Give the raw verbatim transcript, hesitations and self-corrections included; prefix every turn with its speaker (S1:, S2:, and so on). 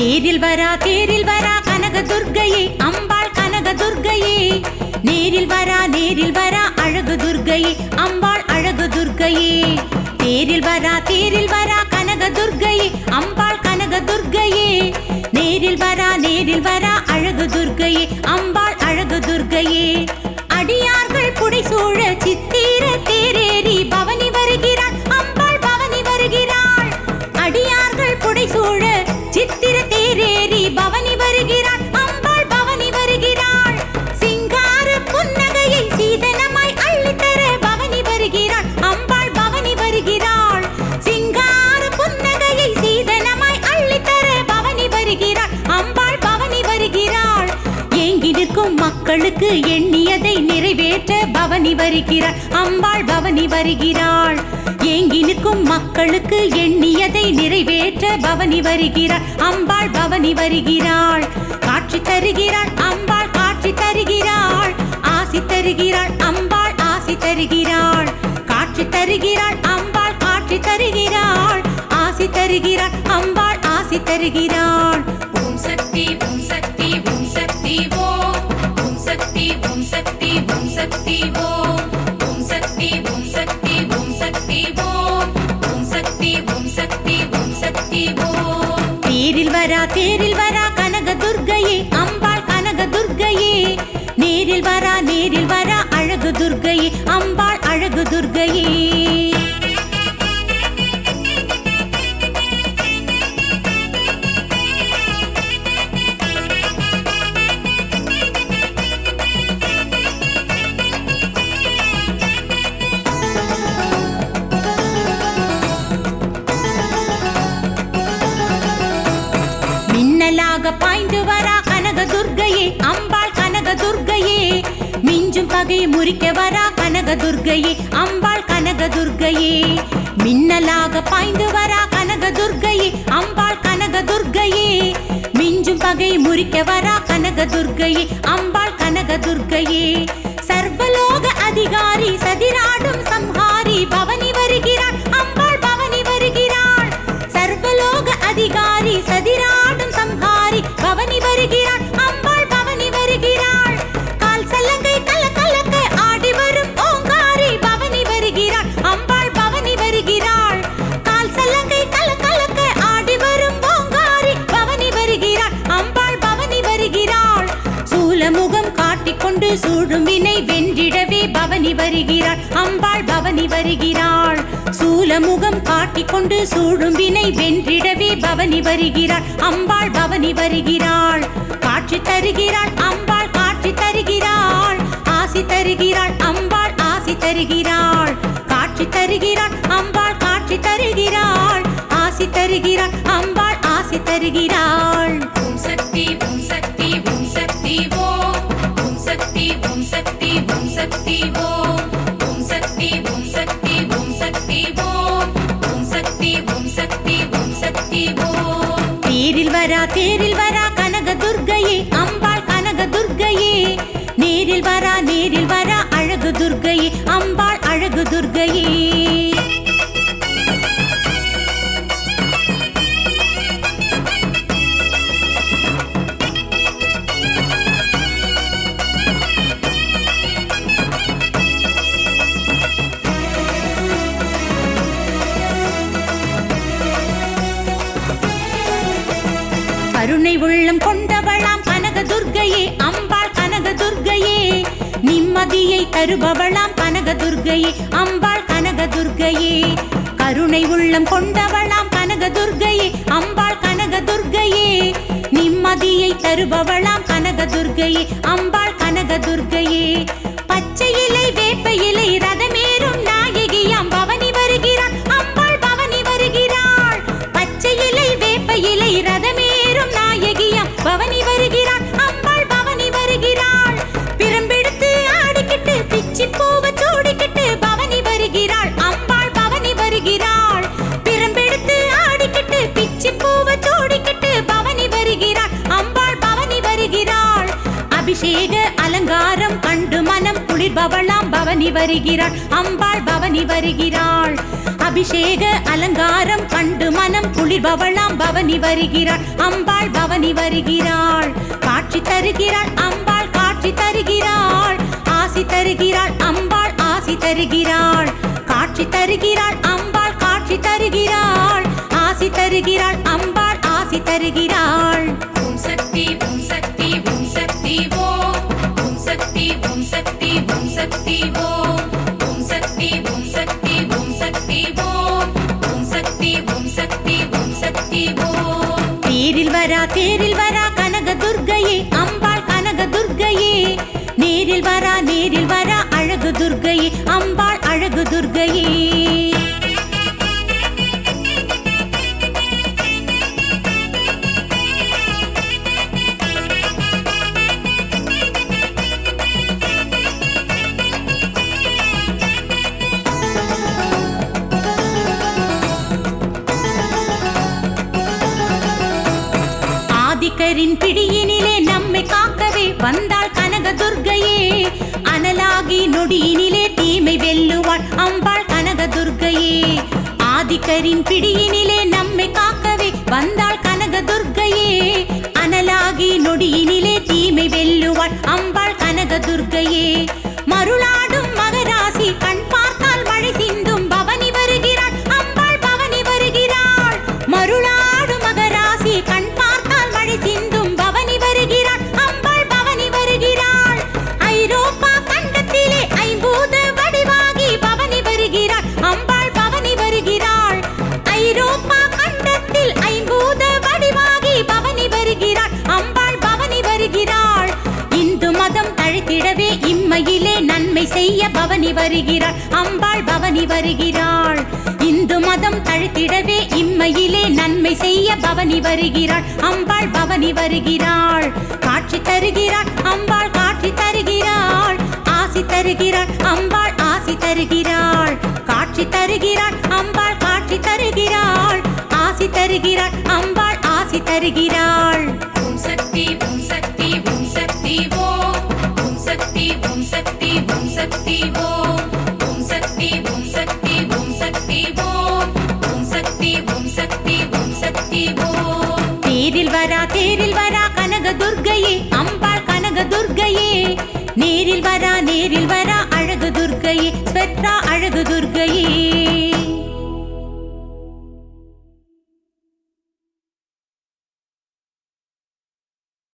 S1: தேரில் வரா தேரில் வரா கனகதுர்க்கையே அம்பாள் கனகதுர்க்கையே நேரில் வரா நேரில் வரா அழகு துர்க்கையே அம்பாள் அழகு துர்க்கையே தேரில் வரா தேரில் வரா கனகதுர்க்கையே அம்பாள் கனகதுர்க்கையே நேரில் வரா நேரில் வரா அழகு துர்க்கையே அம்பாள் அழகு துர்க்கையே அடியார்கள் புடைசூழ சித்திர தேரேறி பவனி வருகிறாள் அம்பாள் பவனி வருகிறாள் அடியார்கள் புடைசூழ சித்திர தேரேறி பவனி வருகிறாள் அம்பாள் பவனி வருகிறாள் சிங்கார புன்னகையை சீதனமாய் அள்ளித்தர பவனி வருகிறாள் அம்பாள் பவனி வருகிறாள் சிங்கார புன்னகையை சீதனமாய் அள்ளித்தர பவனி வருகிறாள் அம்பாள் பவனி வருகிறாள் ஏங்கி நிற்கும் மக்களுக்கு எண்ணியதை நிறைவேற்ற பவனி வருகிறாள் அம்பாள் பவனி வருகிறாள் ஏங்கி நிற்கும் மக்களுக்கு எண்ணியதை நிறைவேற்ற பவனி வருகிறாள் அம்பாள் பவனி வருகிறாள் காட்சி தருகிறாள் அம்பாள் காட்சி தருகிறாள் ஆசி தருகிறாள் அம்பாள் ஆசி தருகிறாள் காட்சி தருகிறாள் அம்பாள் காட்சி தருகிறாள் ஆசி தருகிறாள் அம்பாள் ஆசி தருகிறாள்
S2: ஓம் சக்தி ஓம் சக்தி ஓம் சக்தி ஓம் ஓம் சக்தி ஓம் சக்தி ஓம் சக்தி ஓம் ஓம் சக்தி ஓம் சக்தி ஓம் சக்தி ஓம் ஓம் சக்தி ஓம் சக்தி ஓம் சக்தி ஓம்
S1: தேரில் வரா தேரில் வரா கனகதுர்க்கையே அம்பாள் கனகதுர்க்கையே நேரில் வரா நேரில் வரா அழகு துர்க்கையே அம்பாள் அழகு துர்க்கையே பாய்ந்து வரா கனகதுர்க்கையே அம்பாள் கனகதுர்க்கையே மிஞ்சும் பகை முறிக்க வரா கனகதுர்க்கையே அம்பாள் கனகதுர்க்கையே மின்னலாக பாய்ந்து வரா கனகதுர்க்கையே அம்பாள் கனகதுர்க்கையே மிஞ்சும் பகை முறிக்க வரா கனகதுர்க்கையே அம்பாள் கனகதுர்க்கையே சர்வலோக அதிகாரி சதிராடும் சம்ஹாரி பவனி வருகிறாள் அம்பாள் பவனி வருகிறாள் சர்வலோக அதிகாரி சதிராடும் சம்ஹாரி பவனி வருகிறாள் அம்பாள் பவனி வருகிறாள் கால் சல்லங்கை கல கலக்க ஆடி வரும் ஓங்காரி பவனி வருகிறாள் அம்பாள் பவனி வருகிறாள் கால் சல்லங்கை கல கலக்க ஆடி வரும் ஓங்காரி பவனி வருகிறாள் அம்பாள் பவனி வருகிறாள் சூலமுகம் காட்டிக்கொண்டு சூழும் வினை வென்றிடவே பவனி வருகிறாள் அம்பாள் பவனி வருகிறாள் சூலமுகம் காட்டிக்கொண்டு சூழும் வினை வென்றிடவே பவனி வருகிறாள் அம்பாள் பவனி வருகிறாள் காட்சி தருகிறாள் அம்பாள் காட்சி தருகிறாள் ஆசி தருகிறாள் அம்பாள் ஆசி தருகிறாள் காட்சி தருகிறாள் அம்பாள் காட்சி தருகிறாள் ஆசி தருகிறாள் அம்பாள் ஆசி தருகிறாள்
S2: ஓம் சக்தி ஓம் சக்தி ஓம் சக்தி ஓம் ஓம் சக்தி ஓம் சக்தி ஓம் சக்தி ஓம் ஓம் சக்தி ஓம் சக்தி ஓம் சக்தி ஓம் ஓம் சக்தி ஓம் சக்தி ஓம் சக்தி ஓம்
S1: தேரில் வரா தேரில் வரா கனகதுர்க்கையே அம்பாள் கனகதுர்க்கையே நேரில் வரா நேரில் வரா அழகு துர்க்கையே அம்பாள் அழகு துர்க்கையே கருணை உள்ளம் கொண்டவளாம் கனகதுர்க்கையே அம்பாள் கனகதுர்க்கையே நிம்மதியை தருபவளாம் கனகதுர்க்கையே அம்பாள் கனகதுர்க்கையே கருணை உள்ளம் கொண்டவளாம் கனகதுர்க்கையே அம்பாள் கனகதுர்க்கையே நிம்மதியை தருபவளாம் கனகதுர்க்கையே அம்பாள் கனகதுர்க்கையே பச்சை இலை வேப்ப இலை ரதமேறும் நாயகியாம் பவனி வருகிறாள் அம்பாள் பவனி வருகிறாள் பச்சை இலை வேப்ப இலை ரதமேறும் நாயகியாம் பவனி வருகிறாள் அம்பாள் பவனி வருகிறாள் பிரம்பெடுத்து ஆடிக்கிட்டு பிச்சி பூவ சூடிக்கிட்டு பவனி வருகிறாள் அம்பாள் பவனி வருகிறாள் பிரம்பெடுத்து ஆடிக்கிட்டு பிச்சி பூவ சூடிக்கிட்டு பவனி வருகிறாள் அம்பாள் பவனி வருகிறாள் அபிஷேக அலங்காரம் கண்டு மனம் குளிர்பவளாம் பவனி வருகிறாள் அம்பாள் பவனி வருகிறாள் அபிஷேக அலங்காரம் கண்டு மனம் குளிர்பவளாம் பவனி வருகிறாள் அம்பாள் பவனி வருகிறாள் காட்சி தருகிறாள் அம்பாள் காட்சி தருகிறாள் ஆசி தருகிறாள் அம்பாள் ஆசி தருகிறாள் காட்சி தருகிறாள் அம்பாள் காட்சி தருகிறாள் ஆசி தருகிறாள் அம்பாள் ஆசி தருகிறாள்
S2: ஓம் சக்தி ஓம் சக்தி ஓம் சக்தி ஓம் ஓம் சக்தி ஓம் சக்தி ஓம் சக்தி ஓம் ஓம் சக்தி ஓம் சக்தி ஓம் சக்தி ஓம் ஓம் சக்தி ஓம் சக்தி ஓம் சக்தி ஓம்
S1: தேரில் வரா தேரில் வரா கனக துர்க்கையே அம்பாள் கனக துர்க்கையே நேரில் வரா நேரில் வரா அழகு துர்க்கையே அம்பாள் அழகு துர்க்கையே ஆதிக்கரின் பிடியினிலே நம்மை காக்கவே வந்தாள் கனக துர்க்கையே அனலாகி நொடியினிலே தீமை வெல்லுவாள் அம்பாள் கனக துர்க்கையே ஆதிக்கரின் பிடியினிலே நம்மை காக்கவே வந்தாள் கனக துர்க்கையே அனலாகி நொடியினிலே தீமை வெல்லுவாள் அம்பாள் கனக துர்க்கையே மருளாடும் மகராசி கண் பார்த்தால் மழை சிந்தும் பவனி வருகிறாள் அம்பாள் பவனி வருகிறாள் மருளாடும் மகராசி கண் பார்த்தால் மழை சிந்தும் பவனி வருகிறாள் அம்பாள் பவனி வருகிறாள் ஐரோப்பா கண்டத்திலே ஐம்பூத வடிவாகி பவனி வருகிறாள் அம்பாள் பவனி வருகிறாள் ஐரோப்பா கண்டத்தில் ஐம்பூத வடிவாகி பவனி வருகிறாள் அம்பாள் பவனி வருகிறாள் இந்து மதம் தழைத்திடவே இம்மையிலே நன்மை செய்ய பவனி வருகிறாள் அம்பாள் பவனி வருகிறாள் இந்து மதம் தழைத்திடவே இம்மையிலே நன்மை செய்ய பவனி வருகிறாள் அம்பாள் பவனி வருகிறாள் காட்சி தருகிறாள் அம்பாள் காட்சி தருகிறாள் ஆசி தருகிறாள் அம்பாள் ஆசி தருகிறாள் காட்சி தருகிறாள் அம்பாள் காட்சி தருகிறாள் ஆசி தருகிறாள் அம்பாள் ஆசி தருகிறாள்
S2: ஓம் சக்தி ஓம் சக்தி ஓம் சக்தி ஓம் ஓம் சக்தி ஓம் சக்தி ஓம் சக்தி ஓம் ஓம் சக்தி ஓம் சக்தி ஓம் சக்தி ஓம் ஓம் சக்தி ஓம் சக்தி ஓம் சக்தி ஓம்
S1: தேரில் வரா தேரில் வரா கனக துர்க்கையே அம்பாள் கனக துர்க்கையே நேரில் வரா நேரில் வரா அழகு துர்க்கையே ஸ்வெத்ரா அழகு துர்க்கையே